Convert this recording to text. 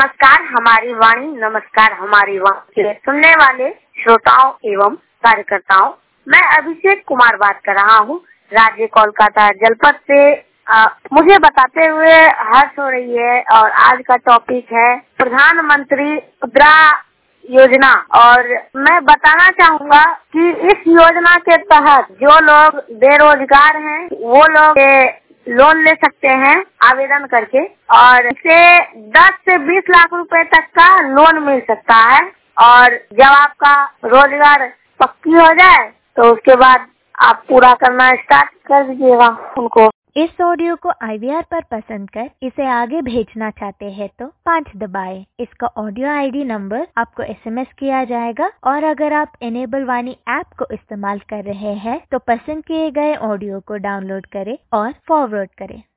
नमस्कार हमारी वाणी, नमस्कार हमारी वाणी के सुनने वाले श्रोताओं एवं कार्यकर्ताओं, मैं अभिषेक कुमार बात कर रहा हूँ राज्य कोलकाता जनपद से। मुझे बताते हुए हर्ष हो रही है और आज का टॉपिक है प्रधानमंत्री मुद्रा योजना। और मैं बताना चाहूँगा कि इस योजना के तहत जो लोग बेरोजगार हैं वो लोग लोन ले सकते हैं आवेदन करके, और इसे 10 से 20 लाख रुपए तक का लोन मिल सकता है। और जब आपका रोजगार पक्की हो जाए तो उसके बाद आप पूरा करना स्टार्ट कर दीजिएगा उनको। इस ऑडियो को IVR पर पसंद कर इसे आगे भेजना चाहते हैं तो 5 दबाएं। इसका ऑडियो ID नंबर आपको SMS किया जाएगा, और अगर आप एनेबल वाणी ऐप को इस्तेमाल कर रहे हैं तो पसंद किए गए ऑडियो को डाउनलोड करें और फॉरवर्ड करें।